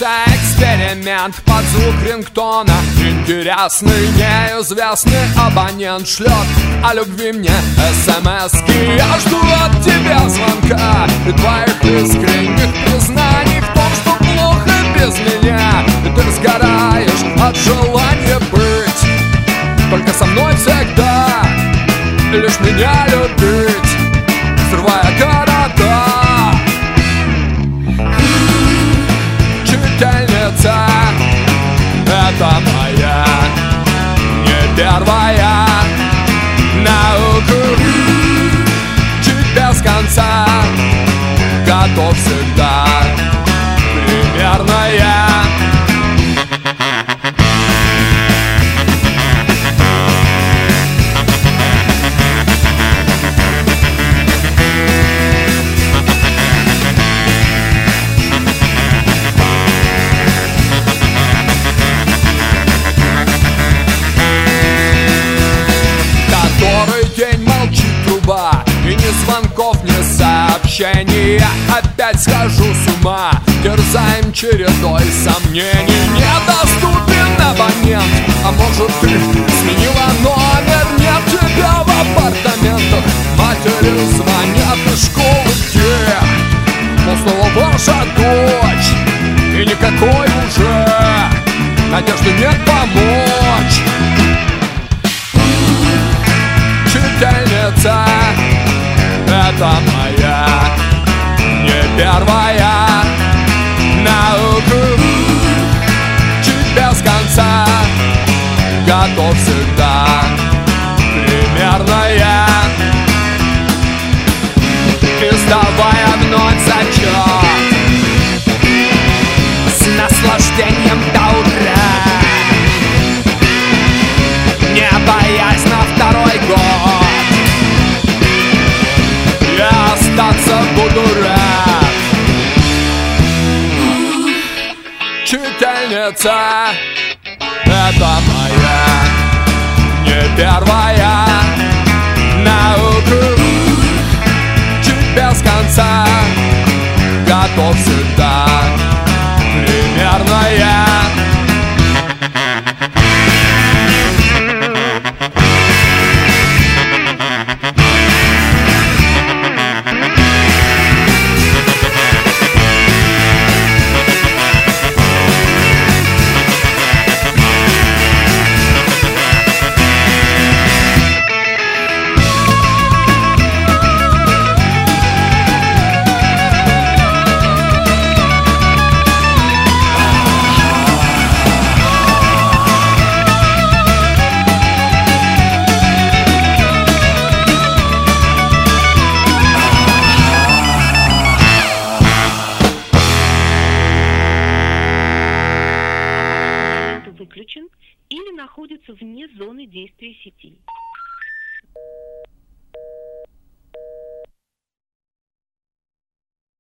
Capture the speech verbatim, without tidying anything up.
Начался эксперимент под звук рингтона. Интересный, неизвестный абонент шлет о любви мне смс-ки. Я жду от тебя звонка и твоих искренних признаний в том, что плохо без меня. И ты сгораешь от желания быть только со мной всегда, лишь меня любить, взрывая города. Чительница, это моя, не первая наука. Чуть без конца, готов всегда, примерная. И ни звонков, ни сообщений. Я опять схожу с ума, терзаем чередой сомнений. Недоступен абонент, а может ты сменила номер? Нет тебя в апартаментах, матери звонят из школы, где мол, снова ваша дочь. И никакой уже надежды нет помочь. Чительница, это моя, не первая наука. Чуть без конца, готов всегда, примерная. Издавая вновь зачет, с наслаждением до утра, не боясь на второй год. Я остаться буду рад. Чительница, это моя, не первая наука. Чуть без конца, готов всегда, примерная. Выключен или находится вне зоны действия сети.